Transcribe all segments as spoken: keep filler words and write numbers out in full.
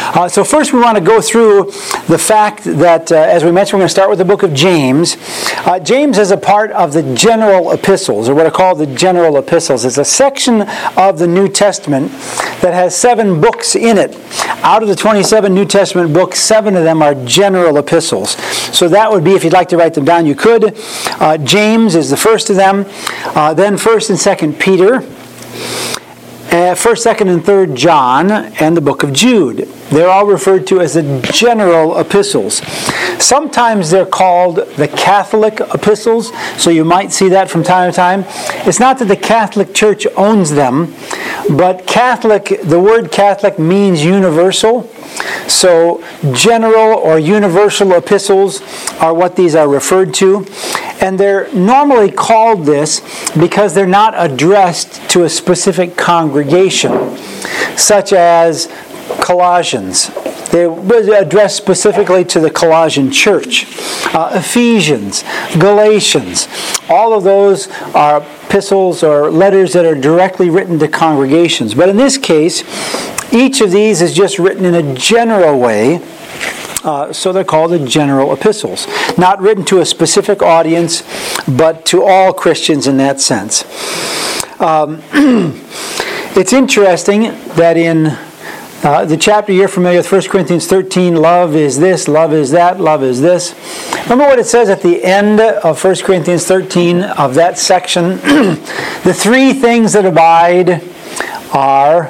Uh, so first we want to go through the fact that, uh, as we mentioned, we're going to start with the book of James. Uh, James is a part of the general epistles, or what are called the general epistles. It's a section of the New Testament that has seven books in it. Out of the twenty-seven New Testament books, seven of them are general epistles. So that would be, if you'd like to write them down, you could. Uh, James is the first of them. Uh, then First and Second Peter. Uh, First, Second, and Third John, and the book of Jude. They're all referred to as the general epistles. Sometimes they're called the Catholic epistles, so you might see that from time to time. It's not that the Catholic Church owns them, but Catholic, the word Catholic means universal. So general or universal epistles are what these are referred to. And they're normally called this because they're not addressed to a specific congregation, such as Colossians. They're addressed specifically to the Colossian church. Uh, Ephesians, Galatians, all of those are epistles or letters that are directly written to congregations. But in this case, each of these is just written in a general way. Uh, so they're called the general epistles. Not written to a specific audience, but to all Christians in that sense. Um, it's interesting that in uh, the chapter you're familiar with, First Corinthians thirteen, love is this, love is that, love is this. Remember what it says at the end of First Corinthians thirteen, of that section? The three things that abide are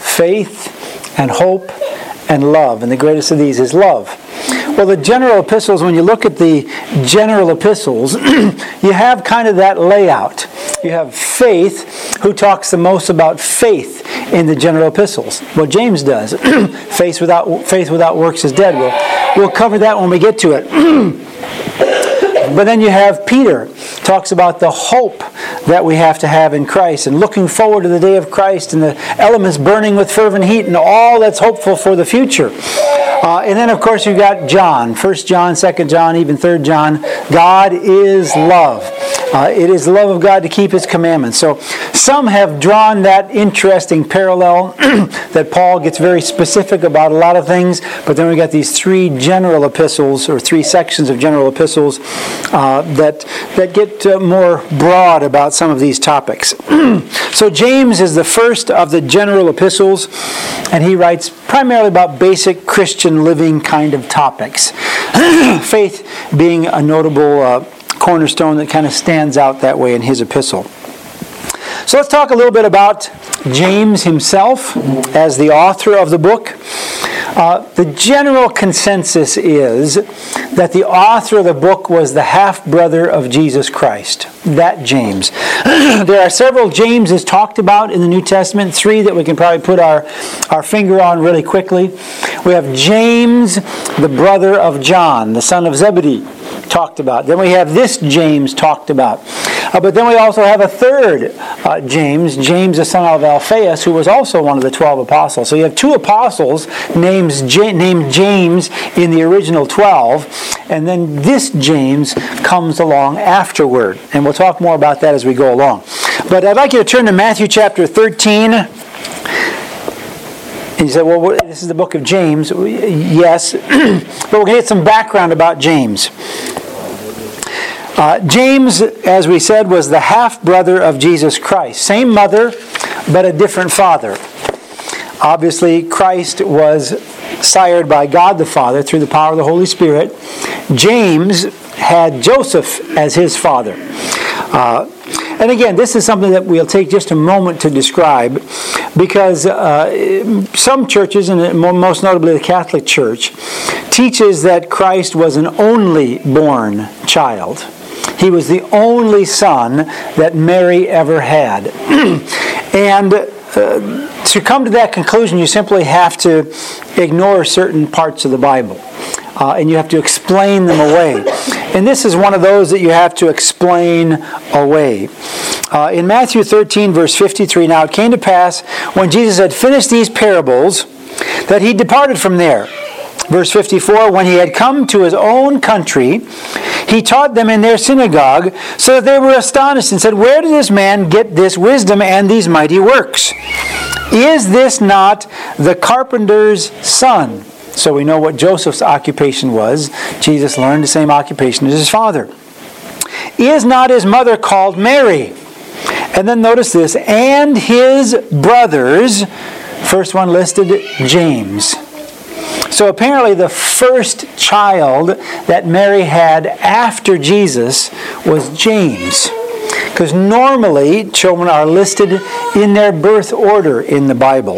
faith and hope and love. And the greatest of these is love. Well, the general epistles, when you look at the general epistles, you have kind of that layout. You have faith, who talks the most about faith in the general epistles. Well, James does. faith without faith without works is dead. We'll, we'll cover that when we get to it. But then you have Peter, talks about the hope that we have to have in Christ and looking forward to the day of Christ and the elements burning with fervent heat and all that's hopeful for the future. Uh, and then, of course, you've got John, First John, Second John, even Third John. God is love. Uh, it is the love of God to keep His commandments. So some have drawn that interesting parallel that Paul gets very specific about a lot of things, but then we got these three general epistles, or three sections of general epistles, uh, that, that get uh, more broad about some of these topics. So James is the first of the general epistles, and he writes primarily about basic Christian living kind of topics. Faith being a notable uh, cornerstone that kind of stands out that way in his epistle. So let's talk a little bit about James himself as the author of the book. Uh, the general consensus is that the author of the book was the half-brother of Jesus Christ, that James. There are several Jameses talked about in the New Testament, three that we can probably put our, our finger on really quickly. We have James, the brother of John, the son of Zebedee, talked about. Then we have this James talked about. Uh, but then we also have a third uh, James, James the son of Alphaeus, who was also one of the twelve apostles. So you have two apostles named, J- named James in the original twelve, and then this James comes along afterward. And we'll talk more about that as we go along. But I'd like you to turn to Matthew chapter thirteen. And you say, well, this is the book of James. Yes, but we're going to get some background about James. Uh, James, as we said, was the half-brother of Jesus Christ. Same mother, but a different father. Obviously, Christ was sired by God the Father through the power of the Holy Spirit. James had Joseph as his father. Uh, and again, this is something that we'll take just a moment to describe, because uh, some churches, and most notably the Catholic Church, teaches that Christ was an only born child. He was the only son that Mary ever had. And uh, to come to that conclusion, you simply have to ignore certain parts of the Bible. Uh, and you have to explain them away. And this is one of those that you have to explain away. Uh, in Matthew thirteen, verse fifty-three, now it came to pass, when Jesus had finished these parables, that he departed from there. Verse fifty-four, when he had come to his own country, he taught them in their synagogue, so that they were astonished and said, where did this man get this wisdom and these mighty works? Is this not the carpenter's son? So we know what Joseph's occupation was. Jesus learned the same occupation as his father. Is not his mother called Mary? And then notice this, and his brothers, first one listed, James. So apparently the first child that Mary had after Jesus was James. Because normally children are listed in their birth order in the Bible.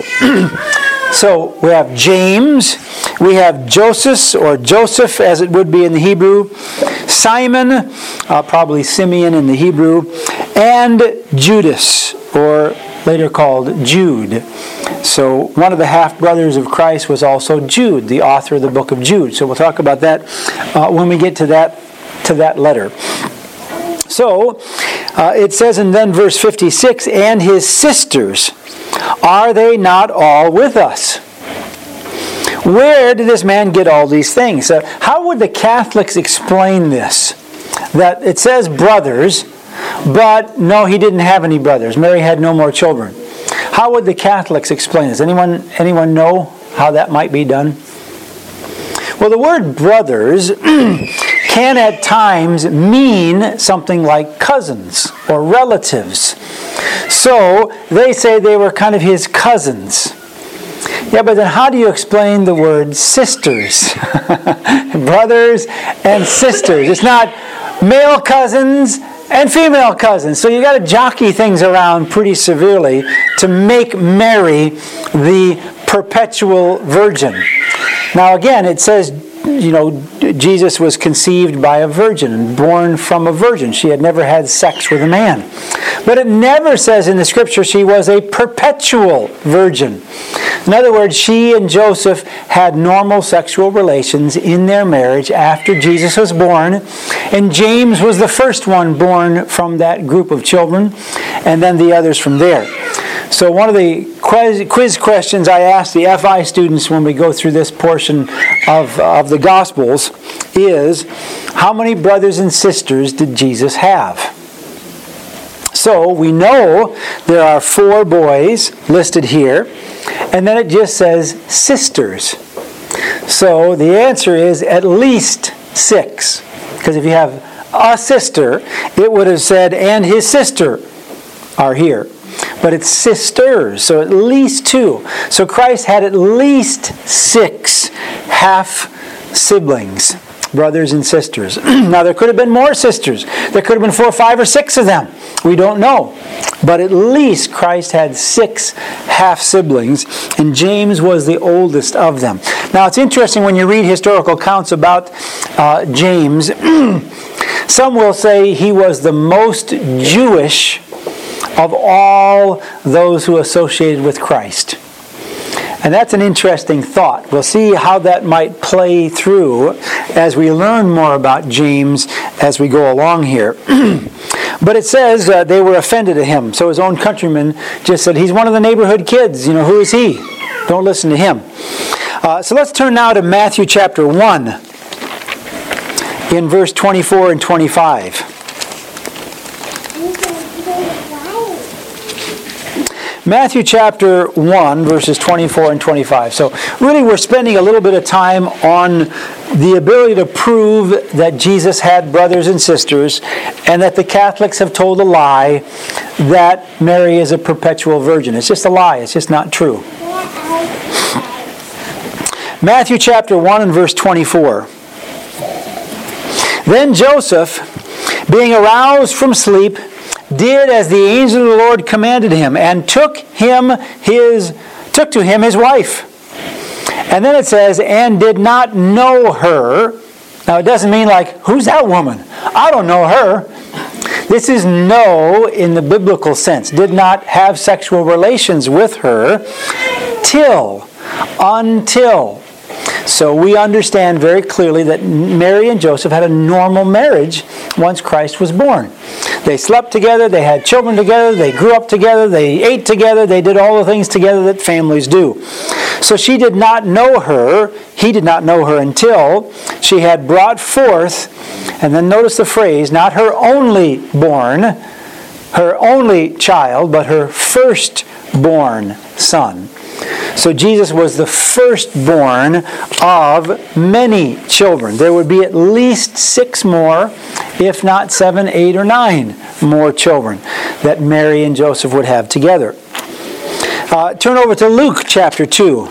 So we have James, we have Joseph, or Joseph as it would be in the Hebrew, Simon, uh, probably Simeon in the Hebrew, and Judas, or later called Jude. So one of the half-brothers of Christ was also Jude, the author of the book of Jude. So we'll talk about that uh, when we get to that, to that letter. So uh, it says in then verse fifty-six, and his sisters, are they not all with us? Where did this man get all these things? Uh, how would the Catholics explain this? That it says brothers, but no, he didn't have any brothers. Mary had no more children. How would the Catholics explain this? Anyone, anyone know how that might be done? Well, the word brothers can at times mean something like cousins or relatives. So they say they were kind of his cousins. Yeah, but then how do you explain the word sisters? Brothers and sisters. It's not male cousins and female cousins. So you got to jockey things around pretty severely to make Mary the perpetual virgin. Now again, it says, you know, Jesus was conceived by a virgin and born from a virgin. She had never had sex with a man. But it never says in the Scripture she was a perpetual virgin. In other words, she and Joseph had normal sexual relations in their marriage after Jesus was born. And James was the first one born from that group of children, and then the others from there. So one of the quiz, quiz questions I ask the F I students when we go through this portion of, of the Gospels is, how many brothers and sisters did Jesus have? So we know there are four boys listed here, and then it just says sisters. So the answer is at least six. Because if you have a sister, it would have said, and his sister are here. But it's sisters, so at least two. So Christ had at least six half-siblings, brothers and sisters. Now there could have been more sisters. There could have been four, five, or six of them. We don't know. But at least Christ had six half-siblings, and James was the oldest of them. Now it's interesting when you read historical accounts about uh, James, some will say he was the most Jewish of all those who associated with Christ. And that's an interesting thought. We'll see how that might play through as we learn more about James as we go along here. But it says uh, they were offended at him. So his own countrymen just said, he's one of the neighborhood kids. You know, who is he? Don't listen to him. Uh, so let's turn now to Matthew chapter one in verse twenty-four and twenty-five. Matthew chapter one, verses twenty-four and twenty-five. So really we're spending a little bit of time on the ability to prove that Jesus had brothers and sisters, and that the Catholics have told a lie that Mary is a perpetual virgin. It's just a lie. It's just not true. Matthew chapter one and verse twenty-four. Then Joseph, being aroused from sleep, did as the angel of the Lord commanded him, and took him his took to him his wife. And then it says, and did not know her. Now it doesn't mean like, who's that woman? I don't know her. This is know in the biblical sense. Did not have sexual relations with her till, until. So we understand very clearly that Mary and Joseph had a normal marriage once Christ was born. They slept together, they had children together, they grew up together, they ate together, they did all the things together that families do. So she did not know her, he did not know her until she had brought forth, and then notice the phrase, not her only born, her only child, but her firstborn son. So Jesus was the firstborn of many children. There would be at least six more, if not seven, eight, or nine more children that Mary and Joseph would have together. Uh, turn over to Luke chapter two.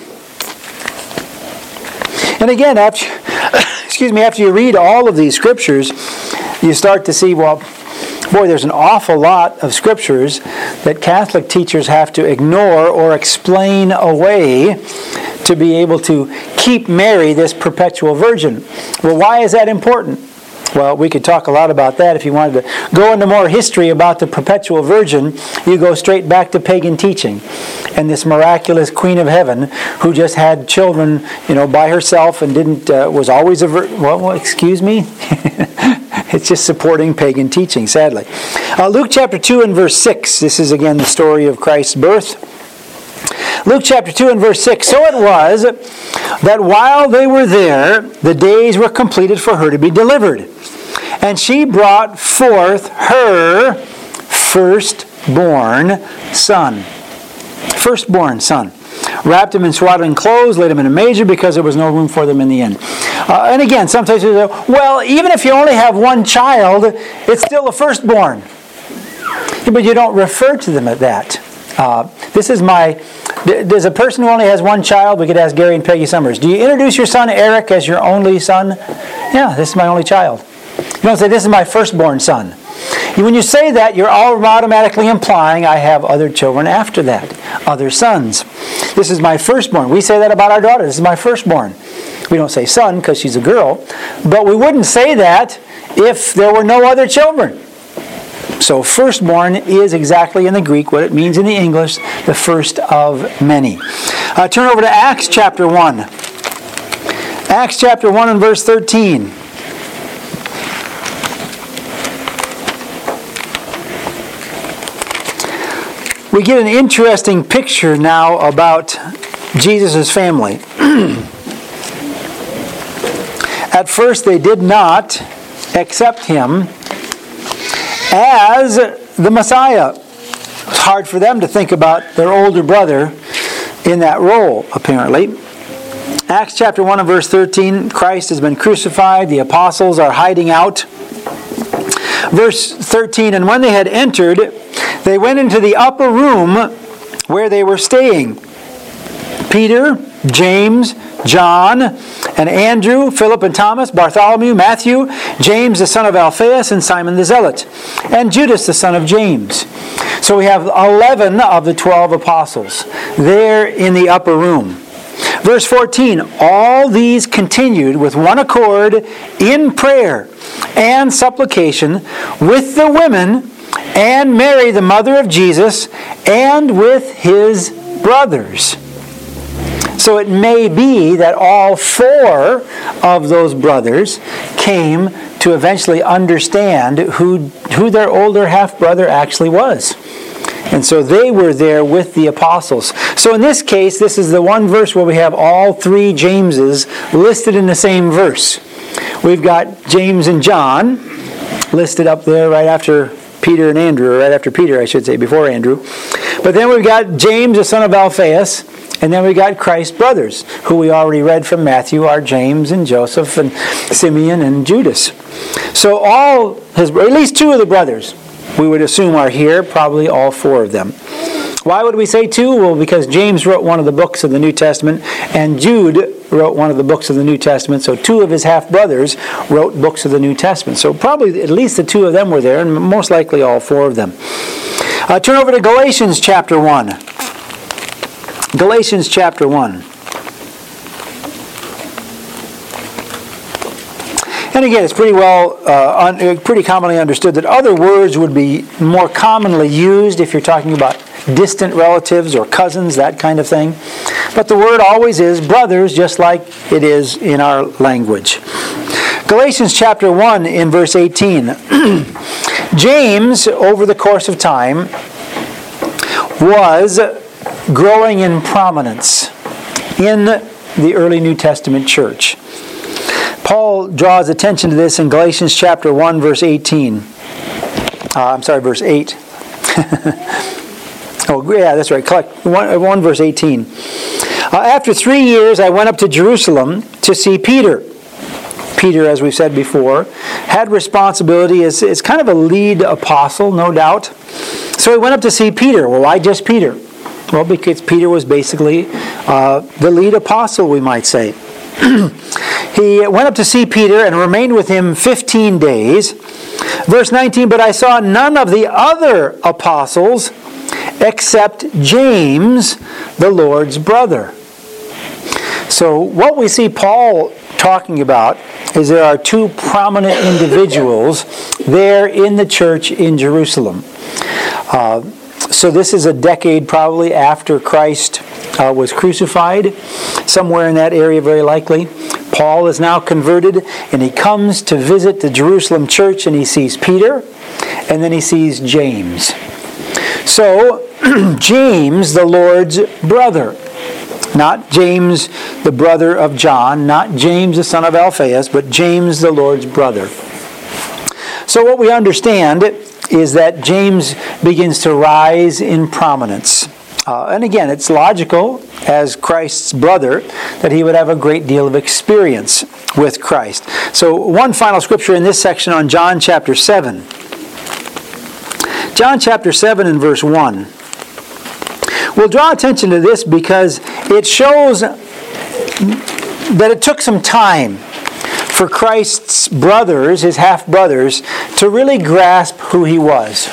And again, after, excuse me, after you read all of these scriptures, you start to see, well, boy, there's an awful lot of scriptures that Catholic teachers have to ignore or explain away to be able to keep Mary this perpetual virgin. Well, why is that important? Well, we could talk a lot about that. If you wanted to go into more history about the perpetual virgin, you go straight back to pagan teaching. And this miraculous Queen of Heaven who just had children, you know, by herself and didn't, uh, was always a virgin. Well, well, excuse me? It's just supporting pagan teaching, sadly. Uh, Luke chapter two and verse six. This is again the story of Christ's birth. Luke chapter two and verse six. So it was that while they were there, the days were completed for her to be delivered. And she brought forth her firstborn son. Firstborn son. Wrapped him in swaddling clothes, laid him in a manger because there was no room for them in the inn. Uh, and again, sometimes you say, well, even if you only have one child, it's still a firstborn. Yeah, but you don't refer to them as that. Uh, this is my... Does a person who only has one child, we could ask Gary and Peggy Summers, do you introduce your son Eric as your only son? Yeah, this is my only child. You don't say, this is my firstborn son. When you say that, you're automatically implying I have other children after that, other sons. This is my firstborn. We say that about our daughter. This is my firstborn. We don't say son because she's a girl, but we wouldn't say that if there were no other children. So firstborn is exactly in the Greek what it means in the English, the first of many. Uh, turn over to Acts chapter one. Acts chapter one and verse thirteen. We get an interesting picture now about Jesus' family. At first they did not accept him as the Messiah. It's hard for them to think about their older brother in that role, apparently. Acts chapter one and verse thirteen, Christ has been crucified, the apostles are hiding out. Verse thirteen, and when they had entered, they went into the upper room where they were staying. Peter, James, John, and Andrew, Philip and Thomas, Bartholomew, Matthew, James the son of Alphaeus, and Simon the Zealot, and Judas the son of James. So we have eleven of the twelve apostles there in the upper room. Verse fourteen, all these continued with one accord in prayer and supplication with the women and Mary, the mother of Jesus, and with his brothers. So it may be that all four of those brothers came to eventually understand who, who their older half-brother actually was. And so they were there with the apostles. So in this case, this is the one verse where we have all three Jameses listed in the same verse. We've got James and John listed up there right after Peter and Andrew, or right after Peter, I should say, before Andrew. But then we've got James, the son of Alphaeus, and then we got Christ's brothers, who we already read from Matthew, are James and Joseph and Simeon and Judas. So all his, or at least two of the brothers, we would assume are here, probably all four of them. Why would we say two? Well, because James wrote one of the books of the New Testament, and Jude wrote one of the books of the New Testament. So two of his half-brothers wrote books of the New Testament. So probably at least the two of them were there, and most likely all four of them. Uh, turn over to Galatians chapter one. Galatians chapter one. And again, it's pretty well, uh, un, pretty commonly understood that other words would be more commonly used if you're talking about distant relatives or cousins, that kind of thing. But the word always is brothers, just like it is in our language. Galatians chapter one in verse eighteen. James, over the course of time, was growing in prominence in the early New Testament church. Paul draws attention to this in Galatians chapter one, verse eighteen. Uh, I'm sorry, verse eight. Oh, yeah, that's right. one, one verse eighteen. Uh, after three years, I went up to Jerusalem to see Peter. Peter, as we've said before, had responsibility as, as kind of a lead apostle, no doubt. So he went up to see Peter. Well, why just Peter? Well, because Peter was basically uh, the lead apostle, we might say. He went up to see Peter and remained with him fifteen days. Verse nineteen, but I saw none of the other apostles except James, the Lord's brother. So what we see Paul talking about is there are two prominent individuals there in the church in Jerusalem. Uh, so this is a decade probably after Christ uh, was crucified, somewhere in that area very likely. Paul is now converted, and he comes to visit the Jerusalem church, and he sees Peter, and then he sees James. So, James, the Lord's brother. Not James, the brother of John, not James, the son of Alphaeus, but James, the Lord's brother. So what we understand is that James begins to rise in prominence. Uh, and again, it's logical, as Christ's brother, that he would have a great deal of experience with Christ. So one final scripture in this section on John chapter seven. John chapter seven and verse one. We'll draw attention to this because it shows that it took some time for Christ's brothers, his half-brothers, to really grasp who he was.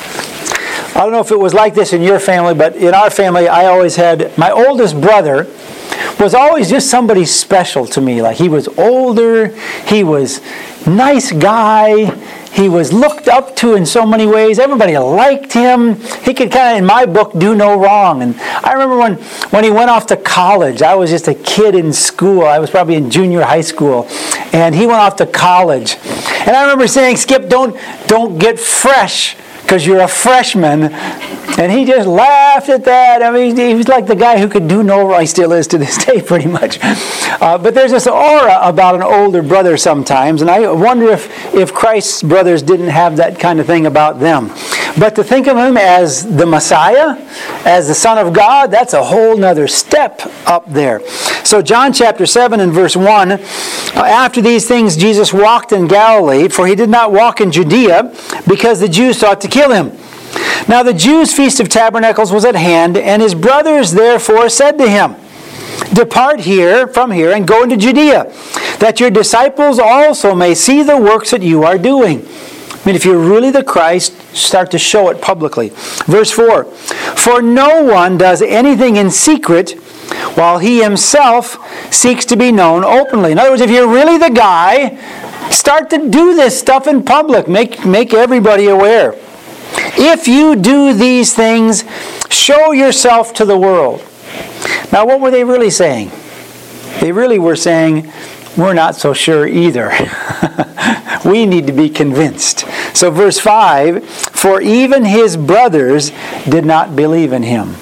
I don't know if it was like this in your family, but in our family, I always had, my oldest brother was always just somebody special to me. Like, he was older, he was a nice guy, he was looked up to in so many ways. Everybody liked him. He could kind of, in my book, do no wrong. And I remember when, when he went off to college, I was just a kid in school. I was probably in junior high school. And he went off to college. And I remember saying, Skip, don't, don't get fresh, because you're a freshman. And he just laughed at that. I mean, he was like the guy who could do no wrong. He still is to this day, pretty much. Uh, but there's this aura about an older brother sometimes. And I wonder if, if Christ's brothers didn't have that kind of thing about them. But to think of him as the Messiah, as the Son of God, that's a whole nother step up there. So John chapter seven and verse one, uh, after these things Jesus walked in Galilee, for he did not walk in Judea, because the Jews sought to kill him. Now the Jews' feast of tabernacles was at hand, and his brothers therefore said to him, depart here from here and go into Judea, that your disciples also may see the works that you are doing. I mean, if you're really the Christ, start to show it publicly. Verse four, for no one does anything in secret while he himself seeks to be known openly. In other words, if you're really the guy, start to do this stuff in public. Make, make everybody aware. If you do these things, show yourself to the world. Now, what were they really saying? They really were saying, we're not so sure either. We need to be convinced. So verse five, for even his brothers did not believe in him.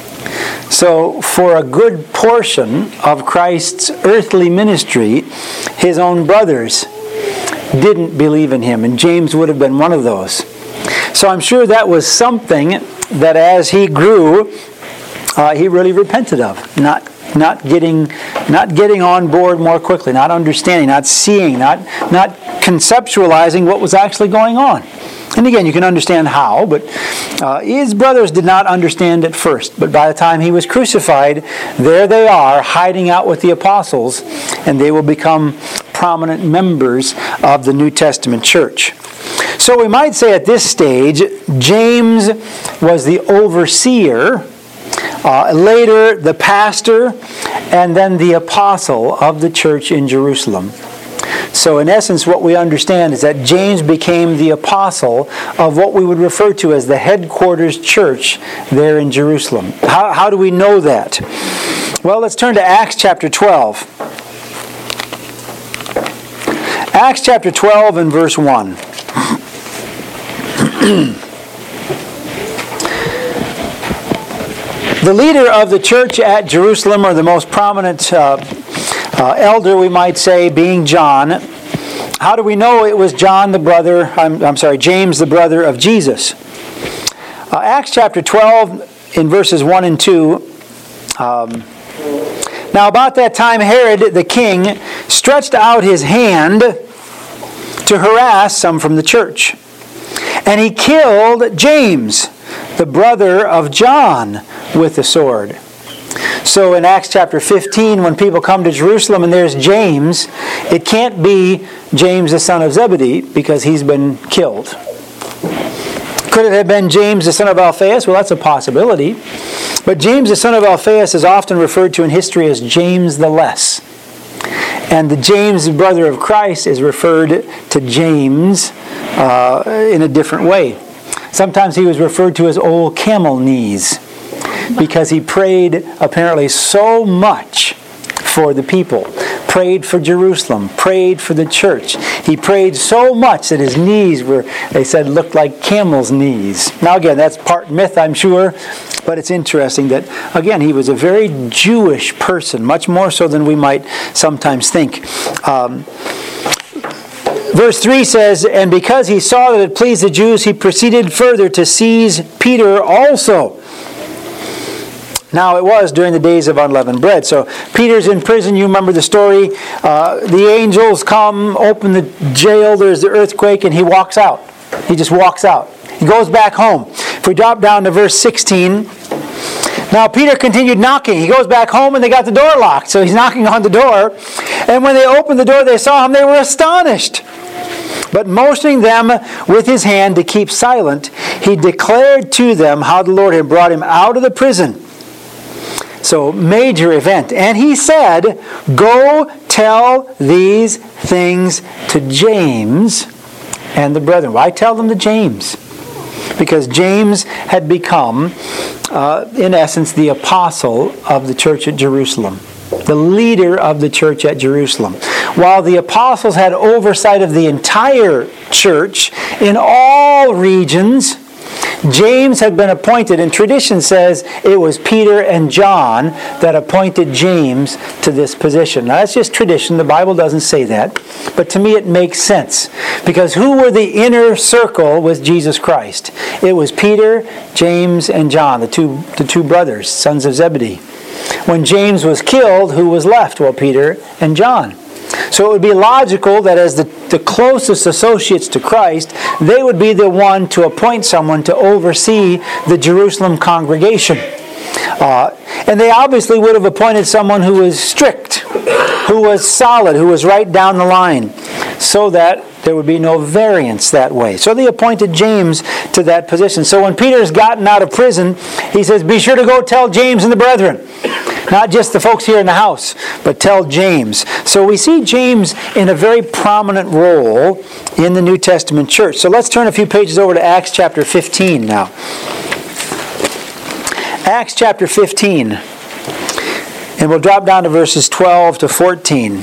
So for a good portion of Christ's earthly ministry, his own brothers didn't believe in him. And James would have been one of those. So I'm sure that was something that as he grew, uh, he really repented of. Not not getting not getting on board more quickly, not understanding, not seeing, not, not conceptualizing what was actually going on. And again, you can understand how, but uh, his brothers did not understand at first. But by the time he was crucified, there they are, hiding out with the apostles, and they will become prominent members of the New Testament church. So we might say at this stage, James was the overseer, uh, later the pastor, and then the apostle of the church in Jerusalem. So in essence, what we understand is that James became the apostle of what we would refer to as the headquarters church there in Jerusalem. How, how do we know that? Well, let's turn to Acts chapter twelve. Acts chapter twelve and verse one. The leader of the church at Jerusalem, or the most prominent uh, uh, elder, we might say, being John. How do we know it was John, the brother, I'm, I'm sorry, James, the brother of Jesus? Uh, Acts chapter twelve in verses one and two, um, now about that time Herod the king stretched out his hand to harass some from the church. And he killed James, the brother of John, with the sword. So in Acts chapter fifteen, when people come to Jerusalem and there's James, it can't be James the son of Zebedee because he's been killed. Could it have been James the son of Alphaeus? Well, that's a possibility. But James the son of Alphaeus is often referred to in history as James the Less. And the James, the brother of Christ, is referred to James uh, in a different way. Sometimes he was referred to as Old Camel Knees because he prayed apparently so much for the people. Prayed for Jerusalem, prayed for the church. He prayed so much that his knees were, they said, looked like camel's knees. Now again, that's part myth, I'm sure, but it's interesting that, again, he was a very Jewish person, much more so than we might sometimes think. Um, verse three says, and because he saw that it pleased the Jews, he proceeded further to seize Peter also. Now it was during the days of unleavened bread. So Peter's in prison. You remember the story. Uh, the angels come, open the jail. There's the earthquake, and he walks out. He just walks out. He goes back home. If we drop down to verse sixteen. Now Peter continued knocking. He goes back home, and they got the door locked. So he's knocking on the door. And when they opened the door, they saw him. They were astonished. But motioning them with his hand to keep silent, he declared to them how the Lord had brought him out of the prison. So, major event. And he said, go tell these things to James and the brethren. Why tell them to James? Because James had become, uh, in essence, the apostle of the church at Jerusalem. The leader of the church at Jerusalem. While the apostles had oversight of the entire church in all regions, James had been appointed, and tradition says it was Peter and John that appointed James to this position. Now that's just tradition, the Bible doesn't say that, but to me it makes sense. Because who were the inner circle with Jesus Christ? It was Peter, James, and John, the two, the two brothers, sons of Zebedee. When James was killed, who was left? Well, Peter and John. So it would be logical that as the, the closest associates to Christ, they would be the one to appoint someone to oversee the Jerusalem congregation. Uh, and they obviously would have appointed someone who was strict, who was solid, who was right down the line, so that there would be no variance that way. So they appointed James to that position. So when Peter's gotten out of prison, he says, be sure to go tell James and the brethren. Not just the folks here in the house, but tell James. So we see James in a very prominent role in the New Testament church. So let's turn a few pages over to Acts chapter fifteen now. Acts chapter fifteen. And we'll drop down to verses twelve to fourteen.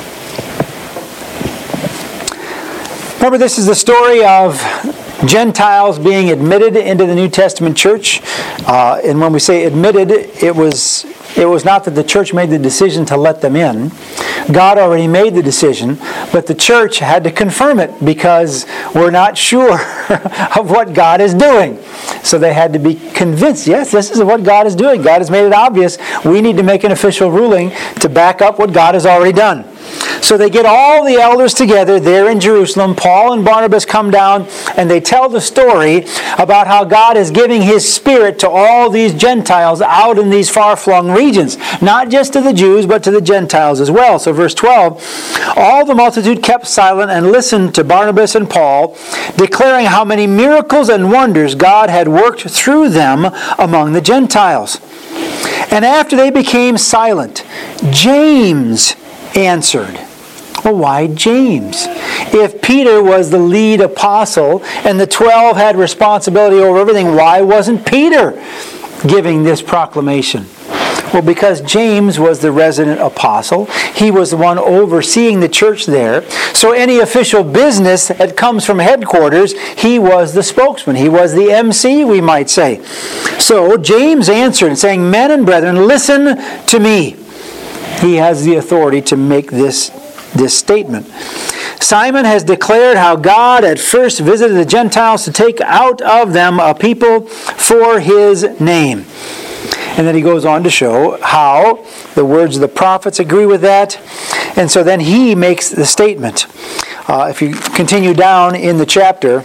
Remember, this is the story of Gentiles being admitted into the New Testament church. Uh, and when we say admitted, it was it was not that the church made the decision to let them in. God already made the decision, but the church had to confirm it because we're not sure of what God is doing. So they had to be convinced, yes, this is what God is doing. God has made it obvious. We need to make an official ruling to back up what God has already done. So they get all the elders together there in Jerusalem. Paul and Barnabas come down and they tell the story about how God is giving His Spirit to all these Gentiles out in these far-flung regions. Not just to the Jews, but to the Gentiles as well. So verse twelve, all the multitude kept silent and listened to Barnabas and Paul, declaring how many miracles and wonders God had worked through them among the Gentiles. And after they became silent, James answered. Well, why James? If Peter was the lead apostle and the twelve had responsibility over everything, why wasn't Peter giving this proclamation? Well, because James was the resident apostle. He was the one overseeing the church there. So any official business that comes from headquarters, he was the spokesman. He was the M C, we might say. So James answered, saying, men and brethren, listen to me. He has the authority to make this, this statement. Simon has declared how God at first visited the Gentiles to take out of them a people for his name. And then he goes on to show how the words of the prophets agree with that. And so then he makes the statement. Uh, if you continue down in the chapter,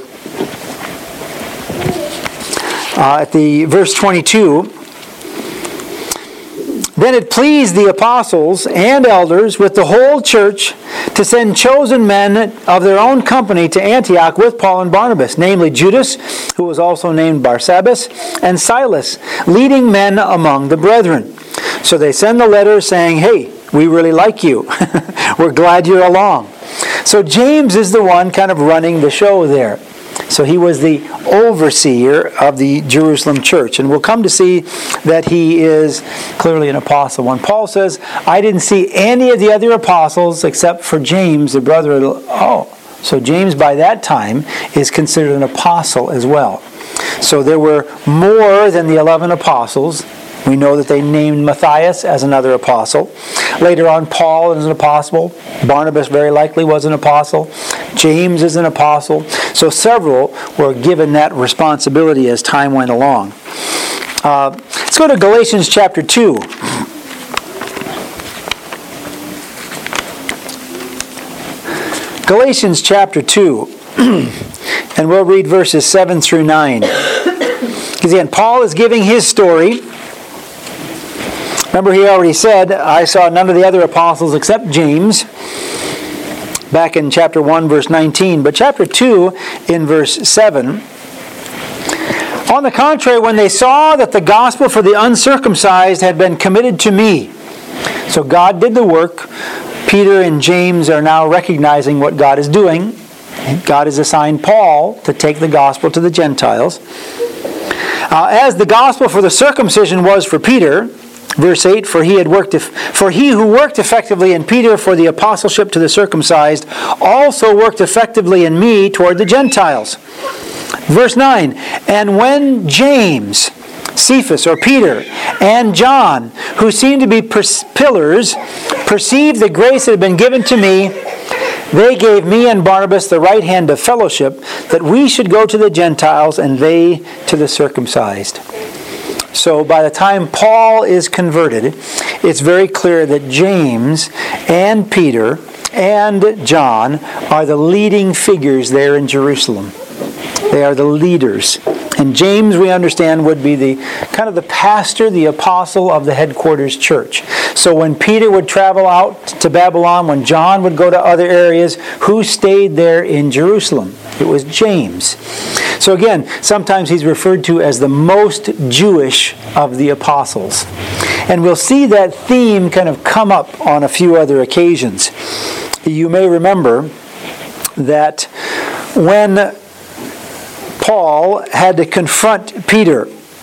uh, at the verse twenty-two, then it pleased the apostles and elders with the whole church to send chosen men of their own company to Antioch with Paul and Barnabas, namely Judas, who was also named Barsabbas, and Silas, leading men among the brethren. So they send the letter saying, hey, we really like you. We're glad you're along. So James is the one kind of running the show there. So he was the overseer of the Jerusalem church. And we'll come to see that he is clearly an apostle. When Paul says, I didn't see any of the other apostles except for James, the brother of... Oh, so James by that time is considered an apostle as well. So there were more than the eleven apostles. We know that they named Matthias as another apostle. Later on, Paul is an apostle. Barnabas very likely was an apostle. James is an apostle. So several were given that responsibility as time went along. Uh, let's go to Galatians chapter two. Galatians chapter two. And we'll read verses seven through nine. Because again, Paul is giving his story. Remember, he already said, I saw none of the other apostles except James, back in chapter one, verse nineteen. But chapter two, in verse seven, on the contrary, when they saw that the gospel for the uncircumcised had been committed to me. So God did the work. Peter and James are now recognizing what God is doing. God has assigned Paul to take the gospel to the Gentiles. Uh, as the gospel for the circumcision was for Peter, verse eight, for he had worked, for he who worked effectively in Peter for the apostleship to the circumcised also worked effectively in me toward the Gentiles. Verse nine, and when James, Cephas or Peter, and John, who seemed to be pillars, perceived the grace that had been given to me, they gave me and Barnabas the right hand of fellowship, that we should go to the Gentiles and they to the circumcised. So by the time Paul is converted, it's very clear that James and Peter and John are the leading figures there in Jerusalem. They are the leaders. And James, we understand, would be the kind of the pastor, the apostle of the headquarters church. So when Peter would travel out to Babylon, when John would go to other areas, who stayed there in Jerusalem? It was James. So again, sometimes he's referred to as the most Jewish of the apostles. And we'll see that theme kind of come up on a few other occasions. You may remember that when Paul had to confront Peter,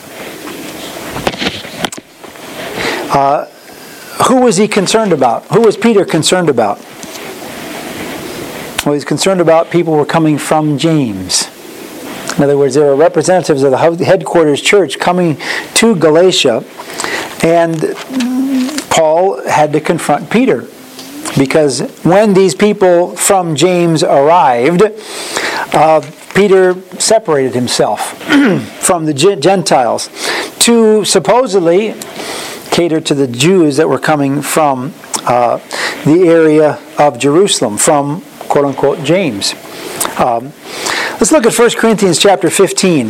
uh, who was he concerned about? Who was Peter concerned about? Well, he's concerned about people who were coming from James. In other words, there were representatives of the headquarters church coming to Galatia, and Paul had to confront Peter. Because when these people from James arrived, uh, Peter separated himself from the Gentiles to supposedly cater to the Jews that were coming from uh, the area of Jerusalem, from quote-unquote James. Um, let's look at First Corinthians chapter fifteen.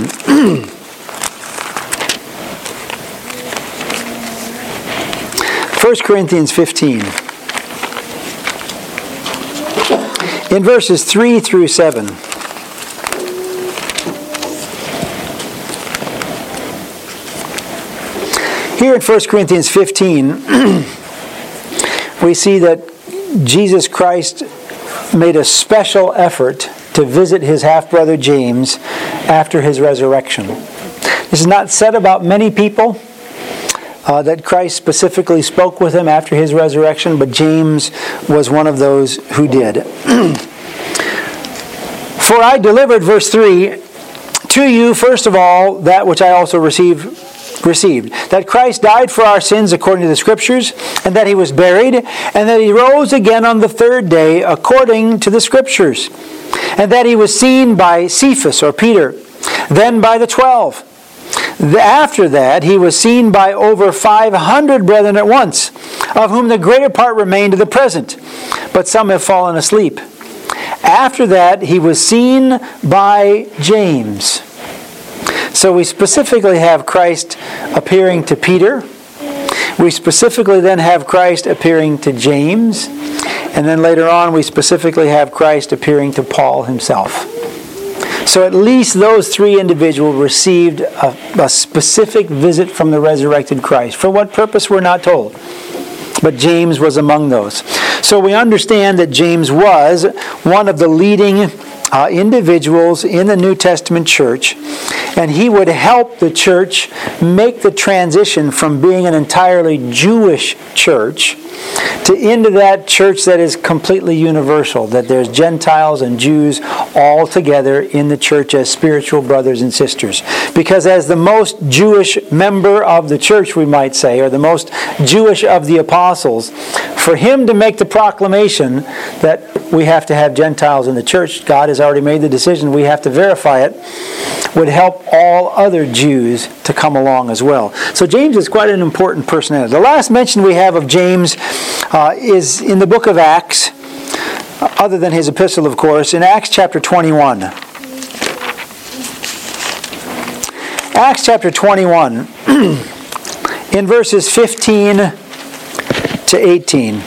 First Corinthians fifteen. In verses three through seven. Here in First Corinthians fifteen, we see that Jesus Christ made a special effort to visit his half-brother James after his resurrection. This is not said about many people, uh, that Christ specifically spoke with him after his resurrection, but James was one of those who did. For I delivered, verse three, to you, first of all, that which I also received received. That Christ died for our sins according to the Scriptures, and that he was buried, and that he rose again on the third day according to the Scriptures, and that he was seen by Cephas or Peter, then by the twelve. After that, he was seen by over five hundred brethren at once, of whom the greater part remain to the present, but some have fallen asleep. After that, he was seen by James. So we specifically have Christ appearing to Peter. We specifically then have Christ appearing to James. And then later on, we specifically have Christ appearing to Paul himself. So at least those three individuals received a, a specific visit from the resurrected Christ. For what purpose, we're not told. But James was among those. So we understand that James was one of the leading uh, individuals in the New Testament church, and he would help the church make the transition from being an entirely Jewish church to into that church that is completely universal, that there's Gentiles and Jews all together in the church as spiritual brothers and sisters. Because as the most Jewish member of the church, we might say, or the most Jewish of the apostles, for him to make the proclamation that we have to have Gentiles in the church, God has already made the decision, we have to verify it, would help all other Jews to come along as well. So James is quite an important personality. The last mention we have of James uh, is in the book of Acts, other than his epistle, of course, in Acts chapter twenty-one. Acts chapter twenty-one, in verses fifteen to eighteen.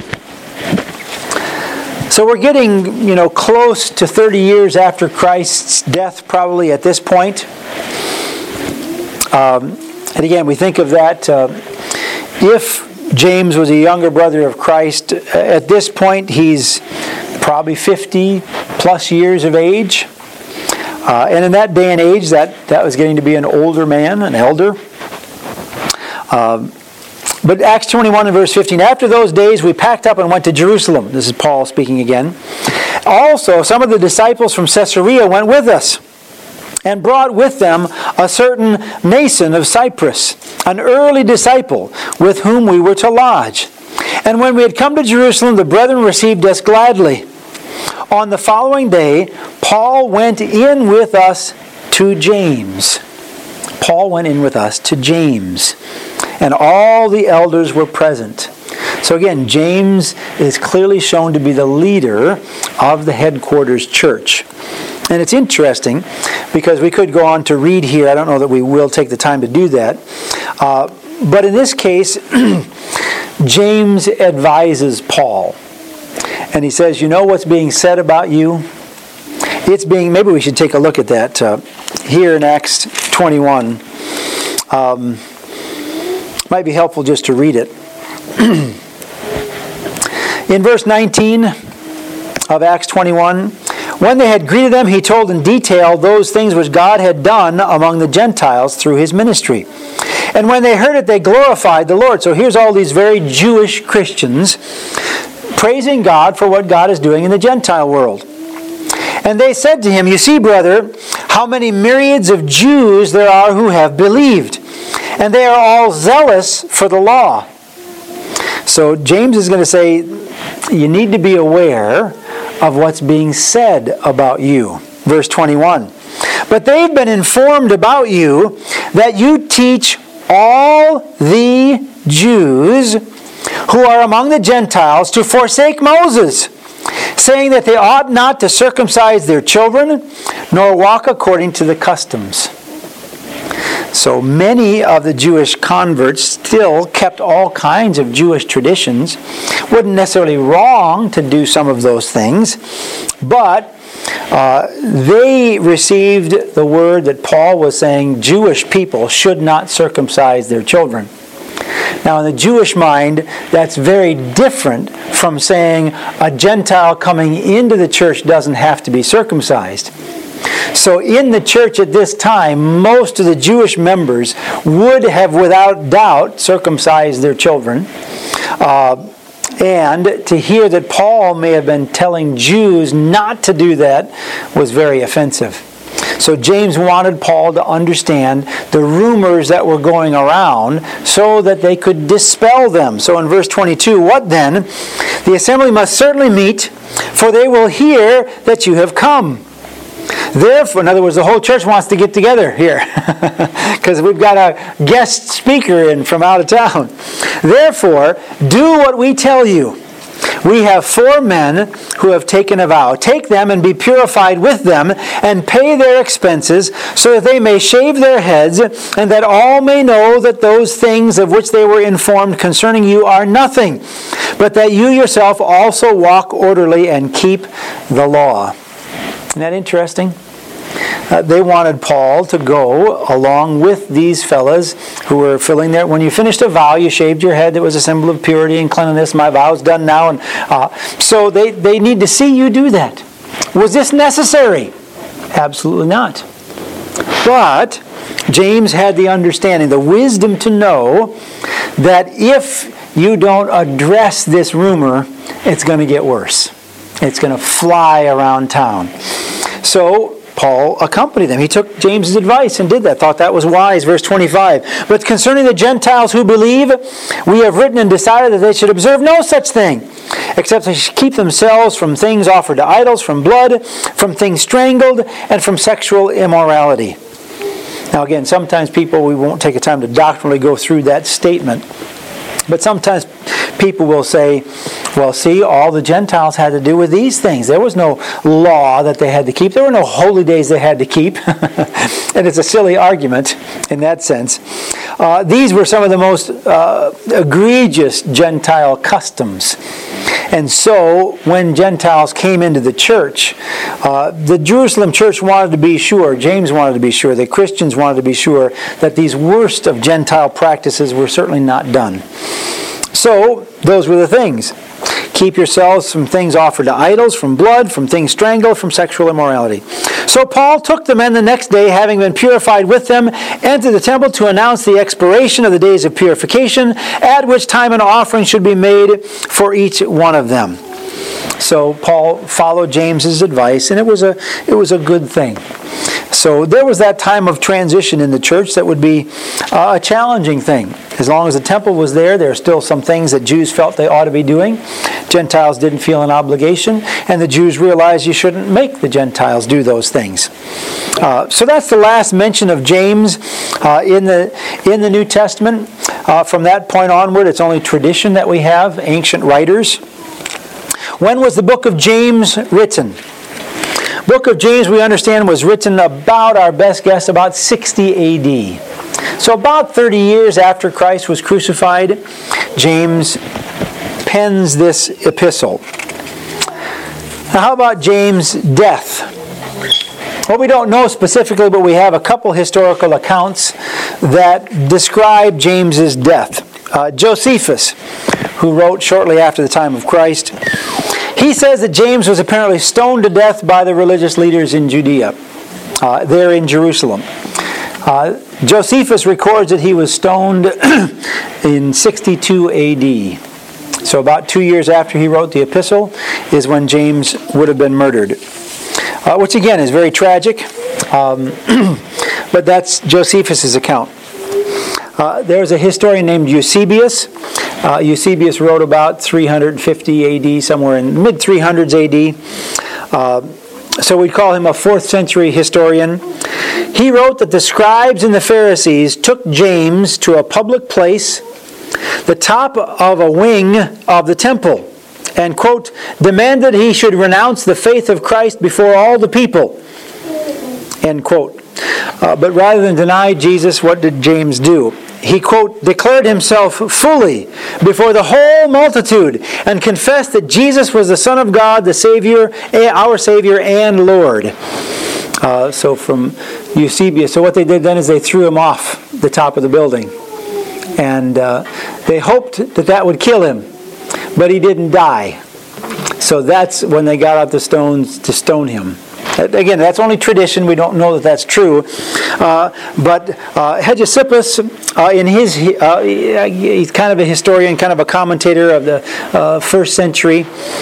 So we're getting, you know, close to thirty years after Christ's death, probably at this point. Um, and again, we think of that. Uh, if James was a younger brother of Christ, at this point he's probably fifty plus years of age. Uh, and in that day and age, that, that was getting to be an older man, an elder. Uh, But Acts twenty-one and verse fifteen, after those days we packed up and went to Jerusalem. This is Paul speaking again. Also, some of the disciples from Caesarea went with us and brought with them a certain Mnason of Cyprus, an early disciple with whom we were to lodge. And when we had come to Jerusalem, the brethren received us gladly. On the following day, Paul went in with us to James. Paul went in with us to James. And all the elders were present. So again, James is clearly shown to be the leader of the headquarters church. And it's interesting because we could go on to read here. I don't know that we will take the time to do that. Uh, but in this case, James advises Paul. And he says, you know what's being said about you? It's being, maybe we should take a look at that uh, here in Acts twenty-one. Um, might be helpful just to read it. In verse nineteen of Acts twenty-one, when they had greeted them, he told in detail those things which God had done among the Gentiles through his ministry. And when they heard it, they glorified the Lord. So here's all these very Jewish Christians praising God for what God is doing in the Gentile world. And they said to him, you see, brother, how many myriads of Jews there are who have believed, and they are all zealous for the law. So James is going to say, you need to be aware of what's being said about you. Verse twenty-one. But they've been informed about you that you teach all the Jews who are among the Gentiles to forsake Moses, saying that they ought not to circumcise their children, nor walk according to the customs. So many of the Jewish converts still kept all kinds of Jewish traditions. Wasn't necessarily wrong to do some of those things, but uh, they received the word that Paul was saying Jewish people should not circumcise their children. Now, in the Jewish mind, that's very different from saying a Gentile coming into the church doesn't have to be circumcised. So in the church at this time, most of the Jewish members would have without doubt circumcised their children. Uh, and to hear that Paul may have been telling Jews not to do that was very offensive. So James wanted Paul to understand the rumors that were going around so that they could dispel them. So in verse twenty-two, what then? The assembly must certainly meet, for they will hear that you have come. Therefore, in other words, the whole church wants to get together here because we've got a guest speaker in from out of town. Therefore, do what we tell you. We have four men who have taken a vow. Take them and be purified with them and pay their expenses so that they may shave their heads and that all may know that those things of which they were informed concerning you are nothing, but that you yourself also walk orderly and keep the law. Isn't that interesting? Uh, they wanted Paul to go along with these fellas who were filling their... When you finished a vow, you shaved your head. It was a symbol of purity and cleanliness. My vow is done now. And uh, so they, they need to see you do that. Was this necessary? Absolutely not. But James had the understanding, the wisdom to know that if you don't address this rumor, it's going to get worse. It's going to fly around town. So Paul accompanied them. He took James's advice and did that. Thought that was wise. Verse twenty-five. But concerning the Gentiles who believe, we have written and decided that they should observe no such thing, except they should keep themselves from things offered to idols, from blood, from things strangled, and from sexual immorality. Now again, sometimes people, we won't take the time to doctrinally go through that statement. But sometimes people will say, well, see, all the Gentiles had to do with these things. There was no law that they had to keep. There were no holy days they had to keep. And it's a silly argument in that sense. Uh, these were some of the most uh, egregious Gentile customs. And so, when Gentiles came into the church, uh, the Jerusalem church wanted to be sure, James wanted to be sure, the Christians wanted to be sure that these worst of Gentile practices were certainly not done. So, those were the things. Keep yourselves from things offered to idols, from blood, from things strangled, from sexual immorality. So Paul took the men the next day, having been purified with them, entered the temple to announce the expiration of the days of purification, at which time an offering should be made for each one of them. So Paul followed James's advice, and it was a it was a good thing. So there was that time of transition in the church that would be uh, a challenging thing. As long as the temple was there, there are still some things that Jews felt they ought to be doing. Gentiles didn't feel an obligation, and the Jews realized you shouldn't make the Gentiles do those things. Uh, so that's the last mention of James uh, in the in the New Testament. Uh, from that point onward, it's only tradition that we have, ancient writers. When was the book of James written? Book of James, we understand, was written about, our best guess, about sixty A D. So about thirty years after Christ was crucified, James pens this epistle. Now, how about James' death? Well, we don't know specifically, but we have a couple historical accounts that describe James's death. Uh, Josephus, who wrote shortly after the time of Christ, he says that James was apparently stoned to death by the religious leaders in Judea, uh, there in Jerusalem. Uh, Josephus records that he was stoned in sixty-two A D. So about two years after he wrote the epistle is when James would have been murdered. Uh, which again is very tragic, um, but that's Josephus' account. Uh, there's a historian named Eusebius. Uh, Eusebius wrote about three hundred fifty A D, somewhere in the mid three hundreds A D. Uh, so we'd call him a fourth century historian. He wrote that the scribes and the Pharisees took James to a public place, the top of a wing of the temple, and, quote, demanded he should renounce the faith of Christ before all the people, end quote. Uh, but rather than deny Jesus, what did James do? He, quote, declared himself fully before the whole multitude and confessed that Jesus was the Son of God, the Savior, our Savior and Lord. Uh, so from Eusebius, so what they did then is they threw him off the top of the building. And uh, they hoped that that would kill him, but he didn't die. So that's when they got out the stones to stone him. Again, that's only tradition. We don't know that that's true. Uh, but uh, Hegesippus, uh, in his, uh, he's kind of a historian, kind of a commentator of the uh, first century.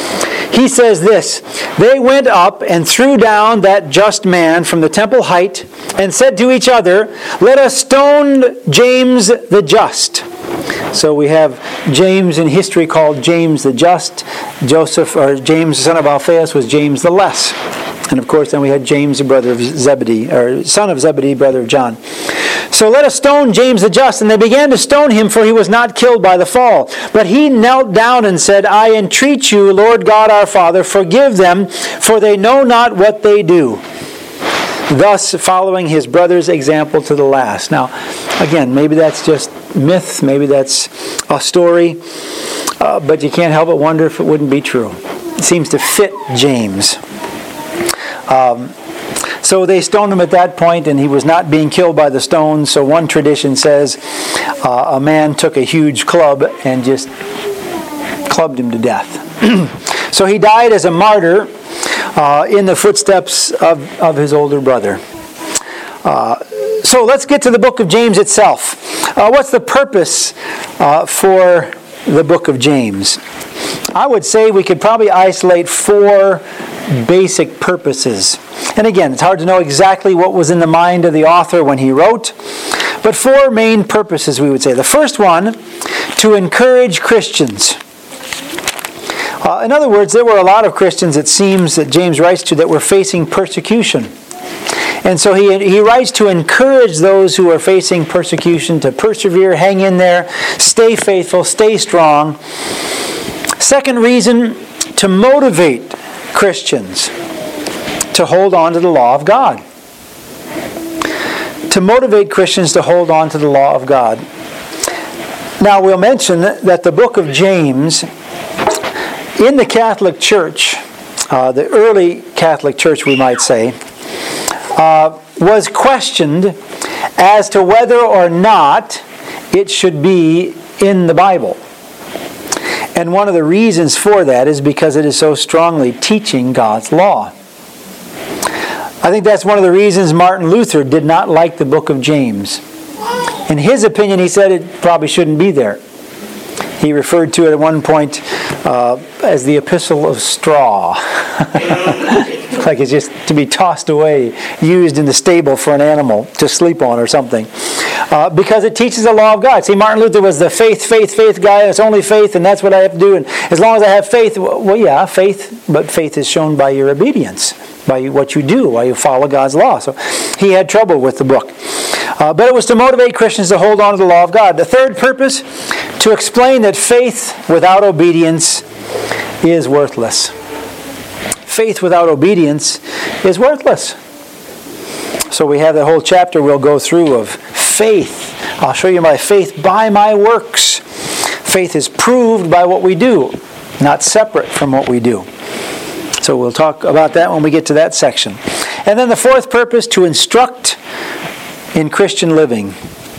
he says this, "They went up and threw down that just man from the temple height and said to each other, 'Let us stone James the just.'" So we have James in history called James the Just. Joseph, or James the son of Alphaeus, was James the Less. And of course then we had James the brother of Zebedee, or son of Zebedee, brother of John. "So let us stone James the Just. And they began to stone him, for he was not killed by the fall. But he knelt down and said, 'I entreat you, Lord God our Father, forgive them, for they know not what they do.' Thus following his brother's example to the last." Now, again, maybe that's just myth, maybe that's a story, uh, but you can't help but wonder if it wouldn't be true. It seems to fit James. Um, so they stoned him at that point, and he was not being killed by the stones. So one tradition says uh, a man took a huge club and just clubbed him to death. So he died as a martyr uh, in the footsteps of, of his older brother. Uh, so let's get to the book of James itself. Uh, what's the purpose uh, for the book of James? I would say we could probably isolate four basic purposes. And again, it's hard to know exactly what was in the mind of the author when he wrote, but four main purposes we would say. The first one, to encourage Christians. Uh, in other words, there were a lot of Christians, it seems, that James writes to that were facing persecution. And so he, he writes to encourage those who are facing persecution to persevere, hang in there, stay faithful, stay strong. Second reason, to motivate Christians to hold on to the law of God. To motivate Christians to hold on to the law of God. Now we'll mention that the book of James, in the Catholic Church, uh, the early Catholic Church we might say, uh, was questioned as to whether or not it should be in the Bible. And one of the reasons for that is because it is so strongly teaching God's law. I think that's one of the reasons Martin Luther did not like the book of James. In his opinion, he said it probably shouldn't be there. He referred to it at one point uh, as the epistle of straw. Like it's just to be tossed away, used in the stable for an animal to sleep on or something. Uh, because it teaches the law of God. See, Martin Luther was the faith, faith, faith guy. It's only faith, and that's what I have to do. And as long as I have faith, well, yeah, faith, but faith is shown by your obedience, by what you do, while you follow God's law. So he had trouble with the book. Uh, but it was to motivate Christians to hold on to the law of God. The third purpose, to explain that faith without obedience is worthless. Faith without obedience is worthless. So we have the whole chapter we'll go through of faith. I'll show you my faith by my works. Faith is proved by what we do, not separate from what we do. So we'll talk about that when we get to that section. And then the fourth purpose, to instruct in Christian living.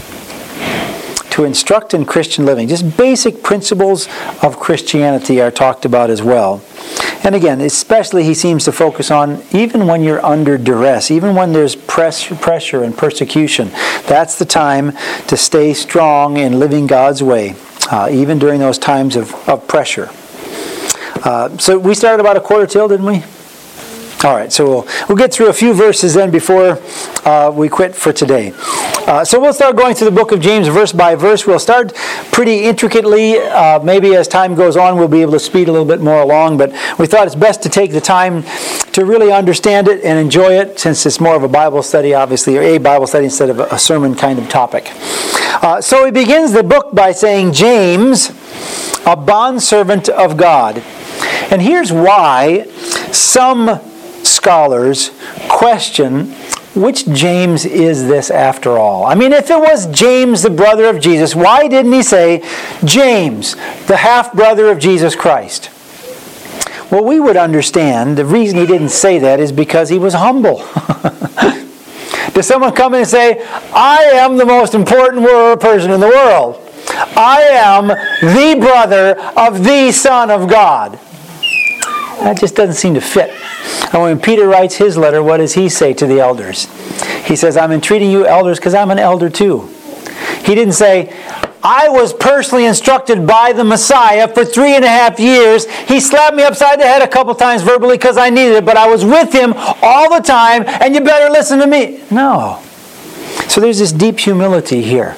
To instruct in Christian living. Just basic principles of Christianity are talked about as well. And again, especially he seems to focus on even when you're under duress, even when there's press, pressure and persecution. That's the time to stay strong in living God's way, uh, even during those times of, of pressure. Uh, so we started about a quarter till, didn't we? All right, so we'll, we'll get through a few verses then before uh, we quit for today. Uh, so we'll start going through the book of James verse by verse. We'll start pretty intricately. Uh, maybe as time goes on, we'll be able to speed a little bit more along. But we thought it's best to take the time to really understand it and enjoy it, since it's more of a Bible study, obviously, or a Bible study instead of a sermon kind of topic. Uh, so he begins the book by saying, James, a bondservant of God. And here's why some scholars question, which James is this after all? I mean, if it was James, the brother of Jesus, why didn't he say James, the half-brother of Jesus Christ? Well, we would understand the reason he didn't say that is because he was humble. Does someone come in and say, I am the most important person in the world. I am the brother of the Son of God. That just doesn't seem to fit. And when Peter writes his letter, what does he say to the elders? He says, I'm entreating you elders because I'm an elder too. He didn't say, I was personally instructed by the Messiah for three and a half years. He slapped me upside the head a couple times verbally because I needed it, but I was with him all the time, and you better listen to me. No. So there's this deep humility here.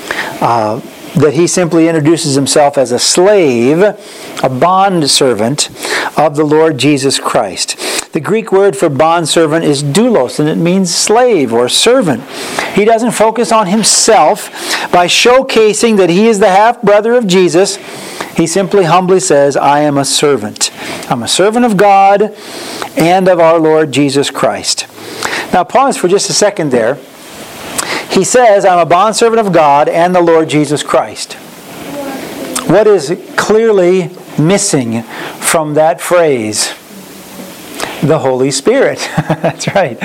Uh, that he simply introduces himself as a slave, a bondservant of the Lord Jesus Christ. The Greek word for bondservant is doulos, and it means slave or servant. He doesn't focus on himself by showcasing that he is the half-brother of Jesus. He simply humbly says, I am a servant. I'm a servant of God and of our Lord Jesus Christ. Now pause for just a second there. He says, I'm a bondservant of God and the Lord Jesus Christ. What is clearly missing from that phrase? The Holy Spirit. That's right.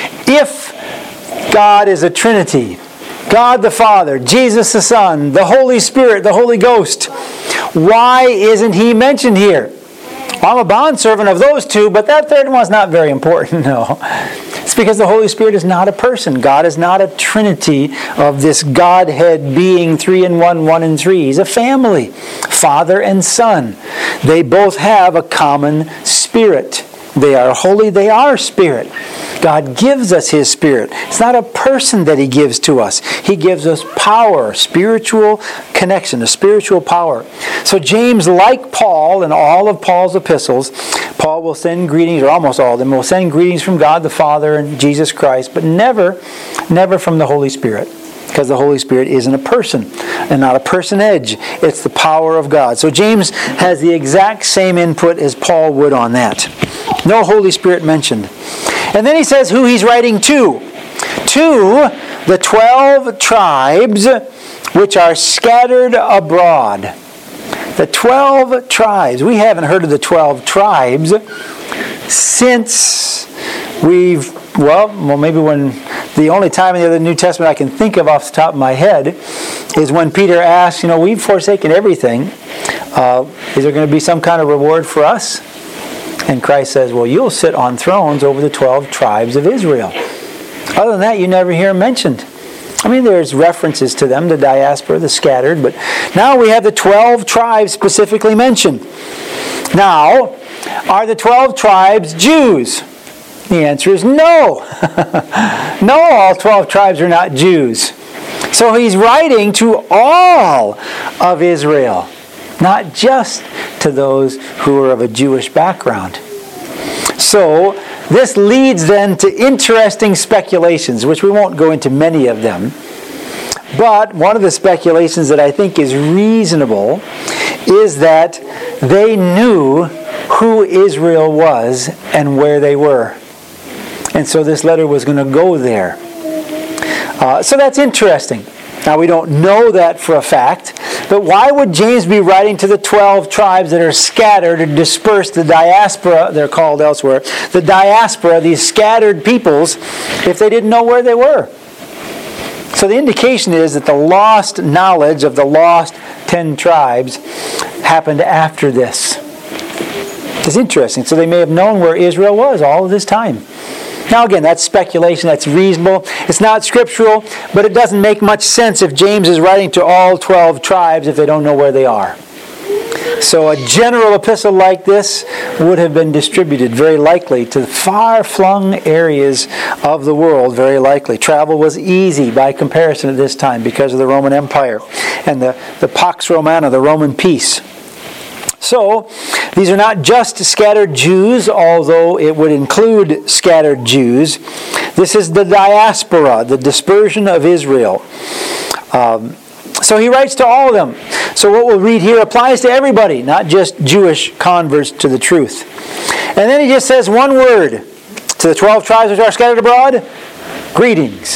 If God is a Trinity, God the Father, Jesus the Son, the Holy Spirit, the Holy Ghost, why isn't He mentioned here? I'm a bondservant of those two, but that third one's not very important, no. It's because the Holy Spirit is not a person. God is not a trinity of this Godhead being three in one, one in three. He's a family, Father and Son. They both have a common spirit. They are holy, they are spirit. God gives us His Spirit. It's not a person that He gives to us. He gives us power, spiritual connection, a spiritual power. So James, like Paul in all of Paul's epistles, Paul will send greetings, or almost all of them, will send greetings from God the Father and Jesus Christ, but never, never from the Holy Spirit. Because the Holy Spirit isn't a person and not a personage. It's the power of God. So James has the exact same input as Paul would on that. No Holy Spirit mentioned. And then he says who he's writing to. To the twelve tribes which are scattered abroad. The twelve tribes. We haven't heard of the twelve tribes since we've, well, well maybe when the only time in the New Testament I can think of off the top of my head is when Peter asks, you know, we've forsaken everything. Uh, is there going to be some kind of reward for us? And Christ says, well, you'll sit on thrones over the twelve tribes of Israel. Other than that, you never hear them mentioned. I mean, there's references to them, the diaspora, the scattered, but now we have the twelve tribes specifically mentioned. Now, are the twelve tribes Jews? The answer is no. No, all twelve tribes are not Jews. So he's writing to all of Israel, not just to those who are of a Jewish background. So this leads then to interesting speculations, which we won't go into many of them. But one of the speculations that I think is reasonable is that they knew who Israel was and where they were. And so this letter was going to go there. Uh, so that's interesting. Now we don't know that for a fact, but why would James be writing to the twelve tribes that are scattered or dispersed, the diaspora, they're called elsewhere, the diaspora, these scattered peoples, if they didn't know where they were? So the indication is that the lost knowledge of the lost ten tribes happened after this. It's interesting. So they may have known where Israel was all of this time. Now again, that's speculation, that's reasonable. It's not scriptural, but it doesn't make much sense if James is writing to all twelve tribes if they don't know where they are. So a general epistle like this would have been distributed very likely to far-flung areas of the world, very likely. Travel was easy by comparison at this time because of the Roman Empire and the, the Pax Romana, the Roman peace. So, these are not just scattered Jews, although it would include scattered Jews. This is the diaspora, the dispersion of Israel. Um, so he writes to all of them. So what we'll read here applies to everybody, not just Jewish converts to the truth. And then he just says one word. To the twelve tribes which are scattered abroad, greetings.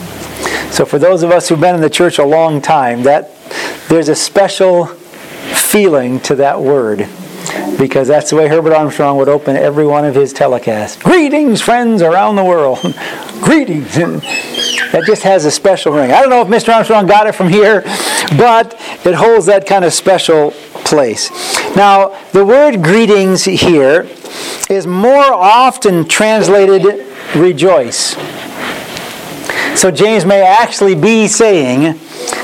So for those of us who've been in the church a long time, that there's a special feeling to that word, because that's the way Herbert Armstrong would open every one of his telecasts. Greetings, friends around the world. Greetings. And that just has a special ring. I don't know if Mister Armstrong got it from here, but it holds that kind of special place. Now, the word greetings here is more often translated rejoice. So James may actually be saying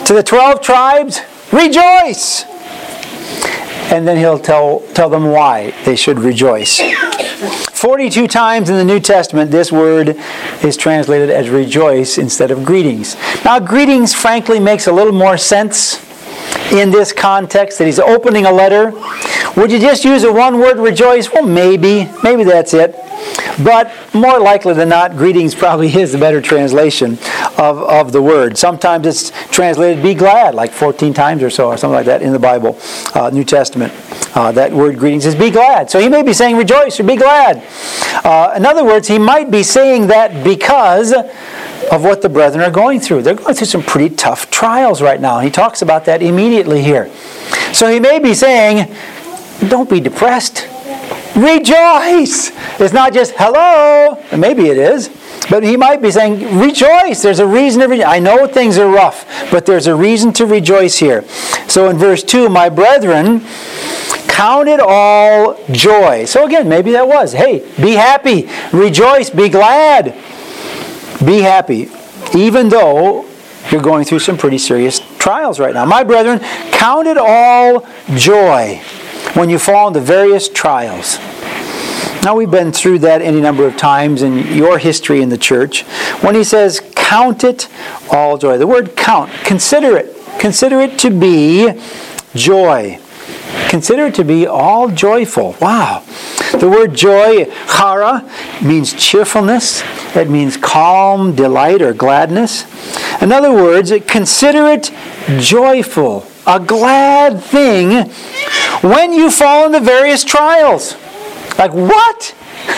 To the twelve tribes, rejoice! And then he'll tell, tell them why they should rejoice. forty-two times in the New Testament, this word is translated as rejoice instead of greetings. Now, greetings, frankly, makes a little more sense in this context, that he's opening a letter. Would you just use a one-word rejoice? Well, maybe. Maybe that's it. But more likely than not, greetings probably is the better translation of, of the word. Sometimes it's translated be glad, like fourteen times or so, or something like that in the Bible, uh, New Testament. Uh, that word greetings is be glad. So he may be saying rejoice or be glad. Uh, in other words, he might be saying that because of what the brethren are going through. They're going through some pretty tough trials right now. And he talks about that immediately here. So he may be saying, don't be depressed. Rejoice! It's not just hello. Maybe it is. But he might be saying, rejoice. There's a reason to rejoice. I know things are rough, but there's a reason to rejoice here. So in verse two, my brethren, count it all joy. So again, maybe that was, hey, be happy, rejoice, be glad. Be happy, even though you're going through some pretty serious trials right now. My brethren, count it all joy when you fall into various trials. Now, we've been through that any number of times in your history in the church. When he says, count it all joy. The word count, consider it. Consider it to be joy. Consider it to be all joyful. Wow. The word joy, chara, means cheerfulness. It means calm, delight, or gladness. In other words, consider it joyful, a glad thing when you fall into various trials. Like, what?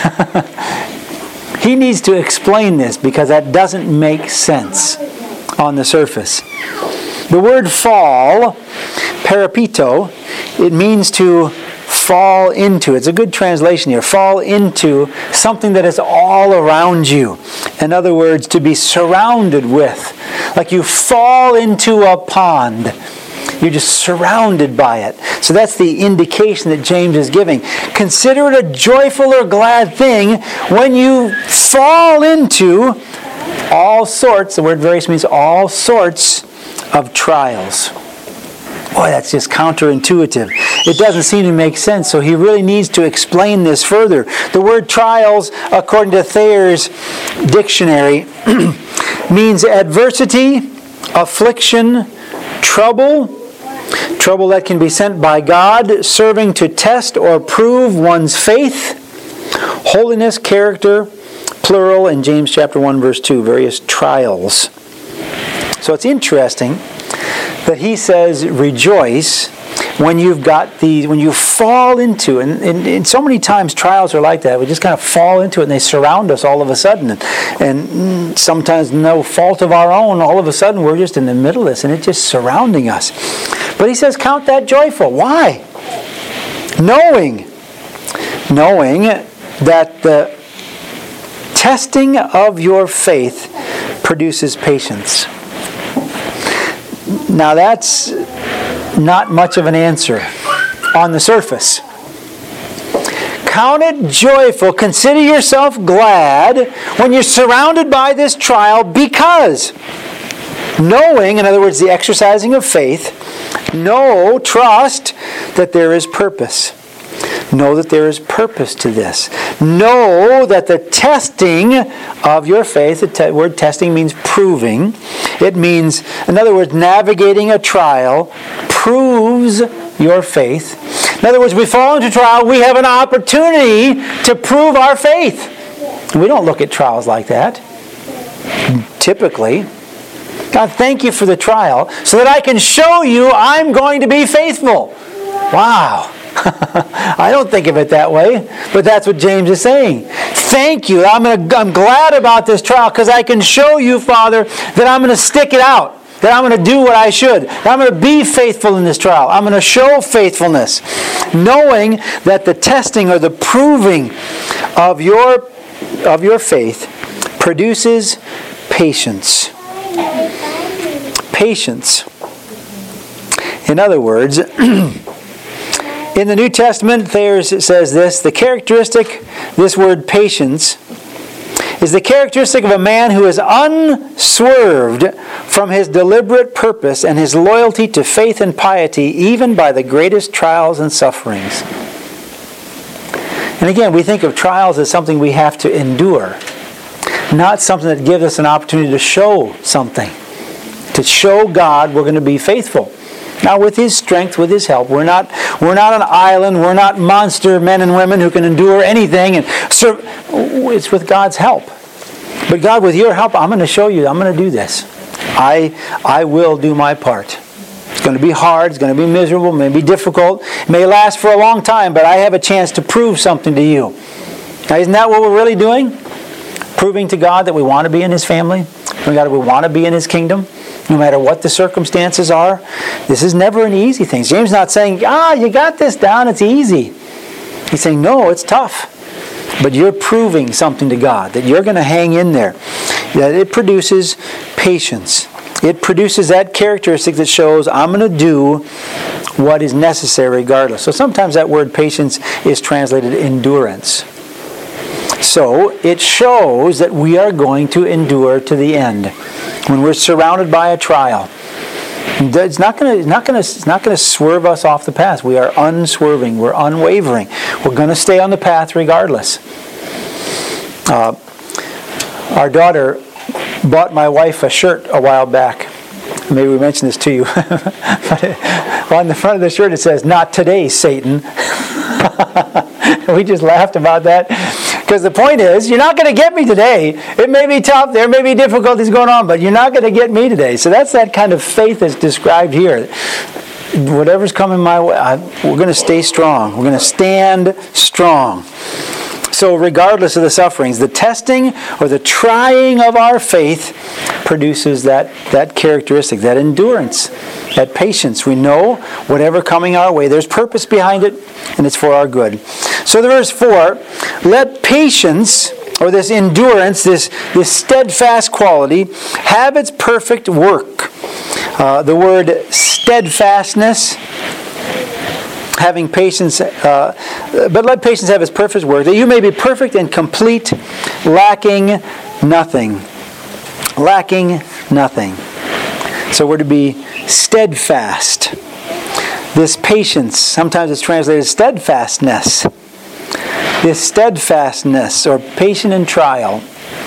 He needs to explain this because that doesn't make sense on the surface. The word fall, parapito, it means to fall into. It's a good translation here. Fall into something that is all around you. In other words, to be surrounded with. Like you fall into a pond. You're just surrounded by it. So that's the indication that James is giving. Consider it a joyful or glad thing when you fall into all sorts, the word various means all sorts of trials. Boy, that's just counterintuitive. It doesn't seem to make sense, so he really needs to explain this further. The word trials, according to Thayer's dictionary, means adversity, affliction, trouble, trouble that can be sent by God, serving to test or prove one's faith, holiness, character, plural, in James chapter one, verse two, various trials. So it's interesting that he says rejoice when you've got these, when you fall into, and, and, and so many times trials are like that. We just kind of fall into it and they surround us all of a sudden. And, and sometimes no fault of our own, all of a sudden we're just in the middle of this and it's just surrounding us. But he says count that joyful. Why? Knowing, knowing that the testing of your faith produces patience. Now that's not much of an answer on the surface. Count it joyful. Consider yourself glad when you're surrounded by this trial because knowing, in other words, the exercising of faith, know, trust that there is purpose. Know that there is purpose to this. Know that the testing of your faith, the te- word testing means proving. It means, in other words, navigating a trial proves your faith. In other words, we fall into trial, we have an opportunity to prove our faith. We don't look at trials like that, typically. God, thank you for the trial so that I can show you I'm going to be faithful. Wow. I don't think of it that way, but that's what James is saying. Thank you. I'm, gonna, I'm glad about this trial because I can show you, Father, that I'm going to stick it out, that I'm going to do what I should, that I'm going to be faithful in this trial. I'm going to show faithfulness, knowing that the testing or the proving of your, of your faith produces patience. Patience. In other words, in the New Testament, Thayer says this, the characteristic, this word patience, is the characteristic of a man who is unswerved from his deliberate purpose and his loyalty to faith and piety, even by the greatest trials and sufferings. And again, we think of trials as something we have to endure, not something that gives us an opportunity to show something. To show God we're going to be faithful. Now, with His strength, with His help, we're not we're not an island. We're not monster men and women who can endure anything. And serve. It's with God's help. But God, with your help, I'm going to show you. I'm going to do this. I I will do my part. It's going to be hard. It's going to be miserable. It may be difficult. It may last for a long time. But I have a chance to prove something to you. Now, isn't that what we're really doing? Proving to God that we want to be in His family. Proving God that we want to be in His kingdom. No matter what the circumstances are. This is never an easy thing. James is not saying, ah, you got this down, it's easy. He's saying, no, it's tough. But you're proving something to God, that you're going to hang in there. That it produces patience. It produces that characteristic that shows I'm going to do what is necessary regardless. So sometimes that word patience is translated endurance. So it shows that we are going to endure to the end. When we're surrounded by a trial, it's not going to, it's not going to, it's not going to swerve us off the path. We are unswerving. We're unwavering. We're going to stay on the path regardless. Uh, our daughter bought my wife a shirt a while back. Maybe we mentioned this to you. But it, on the front of the shirt it says, "Not today, Satan." We just laughed about that. Because the point is, you're not going to get me today. It may be tough. There may be difficulties going on, but you're not going to get me today. So that's that kind of faith that's described here. Whatever's coming my way, I, we're going to stay strong. We're going to stand strong. So regardless of the sufferings, the testing or the trying of our faith produces that, that characteristic, that endurance, that patience. We know whatever coming our way, there's purpose behind it, and it's for our good. So the verse four, let patience, or this endurance, this, this steadfast quality, have its perfect work. Uh, the word steadfastness, having patience, uh, but let patience have its perfect work, that you may be perfect and complete, lacking nothing. Lacking nothing. So we're to be steadfast. This patience, sometimes it's translated steadfastness. This steadfastness, or patient in trial,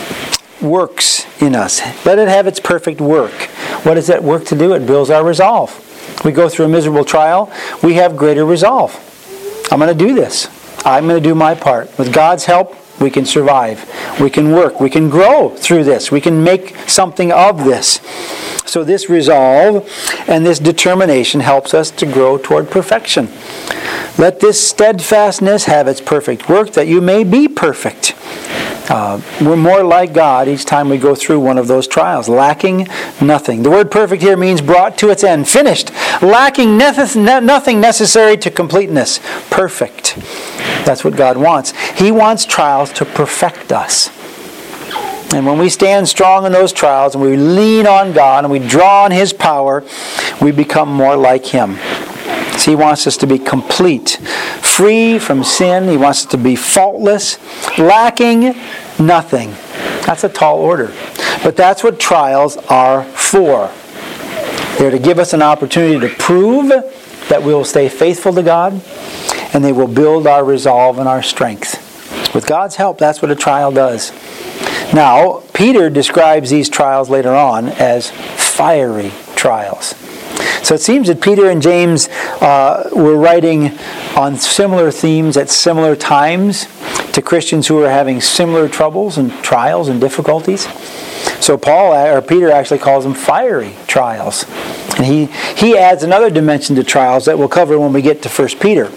works in us. Let it have its perfect work. What does that work to do? It builds our resolve. We go through a miserable trial, we have greater resolve. I'm going to do this. I'm going to do my part. With God's help, we can survive. We can work. We can grow through this. We can make something of this. So this resolve and this determination helps us to grow toward perfection. Let this steadfastness have its perfect work, that you may be perfect. Uh, we're more like God each time we go through one of those trials, lacking nothing. The word perfect here means brought to its end, finished, lacking nothing necessary to completeness. Perfect. That's what God wants. He wants trials to perfect us. And when we stand strong in those trials and we lean on God and we draw on His power, we become more like Him. So He wants us to be complete, free from sin. He wants us to be faultless, lacking nothing. That's a tall order. But that's what trials are for. They're to give us an opportunity to prove that we will stay faithful to God, and they will build our resolve and our strength. With God's help, that's what a trial does. Now, Peter describes these trials later on as fiery trials. So it seems that Peter and James uh, were writing on similar themes at similar times to Christians who were having similar troubles and trials and difficulties. So Paul or Peter actually calls them fiery trials. And he, he adds another dimension to trials that we'll cover when we get to First Peter.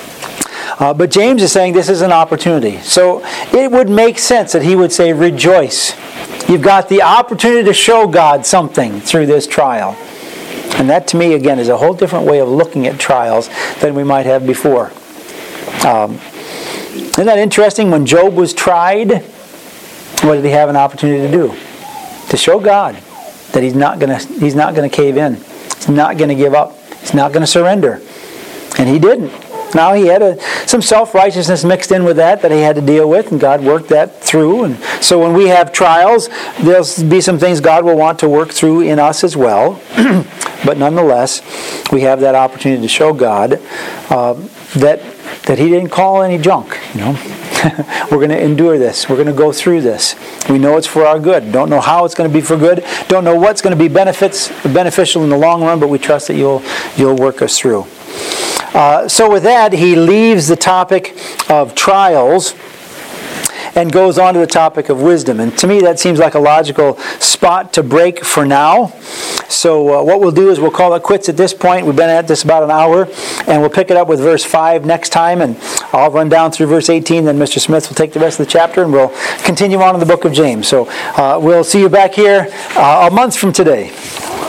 Uh, but James is saying this is an opportunity. So it would make sense that he would say, rejoice. You've got the opportunity to show God something through this trial. And that to me, again, is a whole different way of looking at trials than we might have before. Um, isn't that interesting? When Job was tried, what did he have an opportunity to do? To show God that he's not going to he's not going to cave in. He's not going to give up. He's not going to surrender. And he didn't. Now he had a, some self-righteousness mixed in with that that he had to deal with, and God worked that through. And so when we have trials, there'll be some things God will want to work through in us as well. But nonetheless, we have that opportunity to show God uh, that that he didn't call any junk, you know. We're going to endure this. We're going to go through this. We know it's for our good. Don't know how it's going to be for good. Don't know what's going to be benefits beneficial in the long run, but we trust that you'll you'll work us through. Uh, so with that, he leaves the topic of trials and goes on to the topic of wisdom. And to me, that seems like a logical spot to break for now. So uh, what we'll do is we'll call it quits at this point. We've been at this about an hour, and we'll pick it up with verse five next time, and I'll run down through verse eighteen, then Mister Smith will take the rest of the chapter, and we'll continue on in the book of James. So uh, we'll see you back here uh, a month from today.